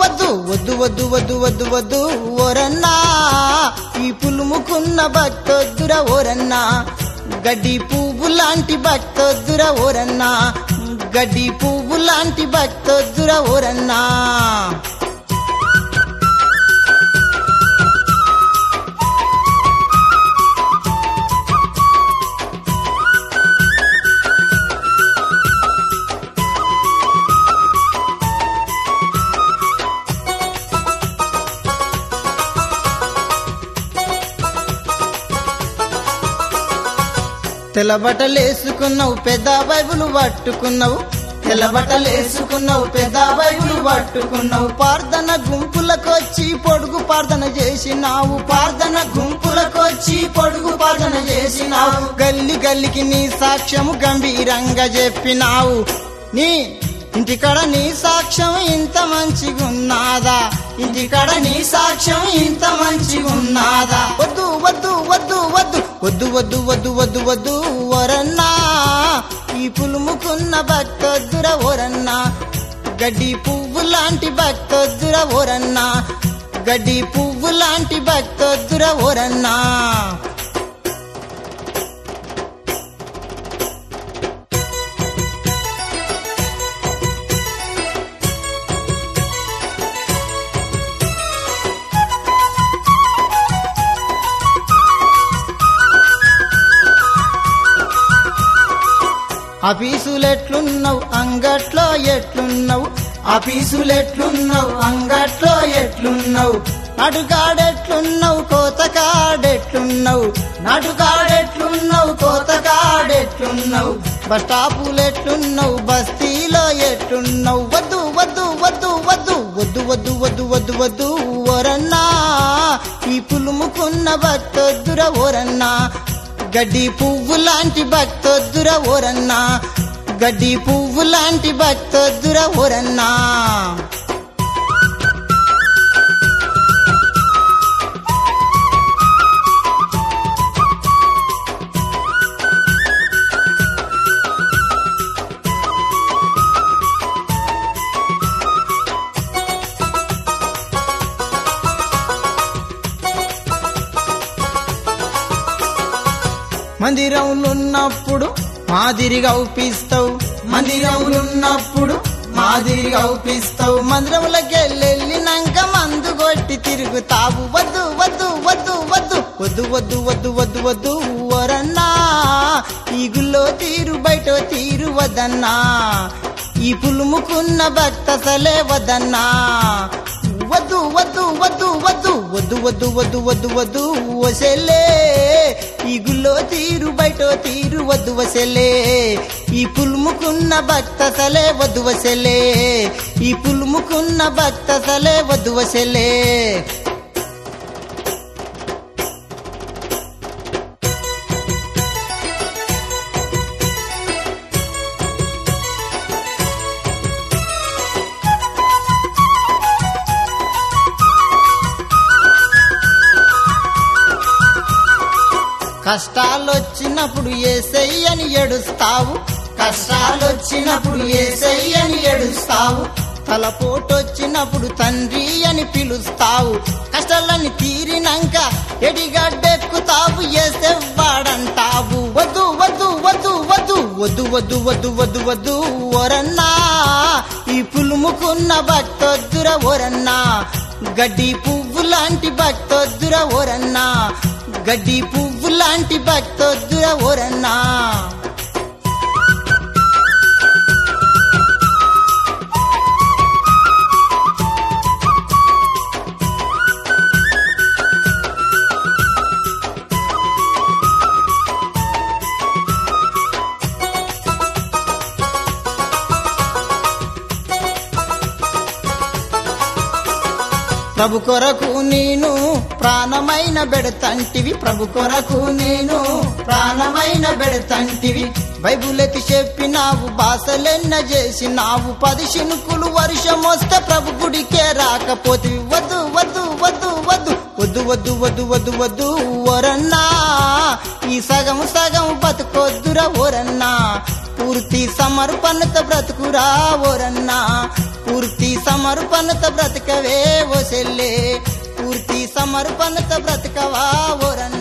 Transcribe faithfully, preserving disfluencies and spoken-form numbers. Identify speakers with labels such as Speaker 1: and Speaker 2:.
Speaker 1: వద్దు వద్దు వద్దు వద్దు వద్దు వద్దు ఓరన్నా ఈ పులుముకున్న భక్తొద్దుర ఓరన్నా గడ్డి పువ్వు లాంటి భక్తొద్దుర ఓరన్నా గడ్డి పువ్వు లాంటి భక్తొద్దుర ఓరన్నా తెల్లబట్టలేసుకున్నావు పెద్ద బైబులు పట్టుకున్నావు తెల్లబట్టలేసుకున్నావు పెద్ద బైబులు పట్టుకున్నావు ప్రార్థన గుంపులకొచ్చి పొడుగు ప్రార్థన చేసినావు ప్రార్థన గుంపులకొచ్చి పొడుగు ప్రార్థన చేసినావు గల్లి గల్లికి నీ సాక్ష్యము గంభీరంగా చెప్పినావు నీ ఇంటికాడ నీ సాక్ష్యం ఇంత మంచిగున్నాదా ఇంటికాడ నీ సాక్ష్యం ఇంత మంచిగున్నాదా వద్దు వద్దు వద్దు వద్దు వద్దు వద్దు వద్దు వద్దు వద్దు ఓరన్నా ఈ పులుముకున్న భక్తొద్దుర ఓరన్నా గడ్డి పువ్వు లాంటి భక్తొద్దుర ఓరన్నా గడ్డి పువ్వు లాంటి భక్తొద్దుర ఓరన్నా ఆఫీసులెట్లున్నావు అంగట్లో ఎట్లున్నావు ఆఫీసులెట్లున్నావు అంగట్లో ఎట్లున్నావు నడుగాడెట్లున్నావు కోతకాడెట్లున్నావు నడుగాడెట్లున్నావు కోతకాడెట్లున్నావు బస్ స్టాపులెట్లున్నావు బస్తీలో ఎట్లున్నావు వద్దు వద్దు వద్దు వద్దు వద్దు వద్దు వద్దు వద్దు వద్దు ఓరన్నా ఈ పులుముకున్న భక్తొద్దుర ఓరన్నా గడ్డి పువ్వు లాంటి భక్తొద్దుర ఓరన్నా గడ్డి పువ్వు లాంటి భక్తొద్దుర ఓరన్నా మందిరంలున్నప్పుడు మాదిరిగా ఊపిస్తావు మందిరంలున్నప్పుడు మాదిరిగా ఊపిస్తావు మందిరంలోకి వెళ్ళినాక మందు కొట్టి తిరుగుతావు వద్దు వద్దు వద్దు వద్దు వద్దు వద్దు వద్దు వద్దు వద్దు ఓరన్నా ఈ గుల్లో తీరు బయట తీరు వదన్నా ఈ పులుముకున్న భక్తసలే వదన్నా వద్దు వద్దు వద్దు వద్దు వద్దు వద్దు వద్దు వద్దు వద్దు వసలే ఈ గుల్లో తీరు బయట తీరు వద్దు వసలే ఈ పులుముకున్న భక్తసలే వద్దు వసలే ఈ పులుముకున్న భక్తసలే వద్దు వసలే కష్టాలొచ్చినప్పుడు యేసయ్యని ఏడుస్తావు కష్టాలొచ్చినప్పుడు యేసయ్యని ఏడుస్తావు తలపోటొచ్చినప్పుడు తండ్రి అని పిలుస్తావు కష్టాలని తీరినాక ఎడిగడ్డెక్కుతావు యేసెవ్వాడంటావు వద్దు వద్దు వద్దు వద్దు వద్దు వద్దు వద్దు వద్దు వద్దు ఓరన్నా ఈ పులుముకున్న భక్తొద్దుర ఓరన్నా గడ్డి పువ్వు లాంటి భక్తొద్దుర ఓరన్నా గడ్డి పువ్వు లాంటి భక్తొద్దుర ఓరన్నా ప్రభు కొరకు నేను ప్రాణమైన బెడతంటివి ప్రభు కొరకు నేను ప్రాణమైన బెడతంటివి బైబులెత్తి చెప్పినావు భాషలెన్న చేసినావు పది శినుకులు వర్షం వస్తే ప్రభు గుడికే రాకపోతే వద్దు వద్దు వద్దు వద్దు వద్దు వద్దు వద్దు వద్దు వద్దు ఓరన్నా ఈ సగం సగం బతుకొద్దురా ఓరన్నా పూర్తి సమర్పణత బ్రతుకురా ఓరన్నా పూర్తి సమర్పణత బ్రతకవే ఓ సెల్లే పూర్తి సమర్పణత బ్రతకవా ఓరన్న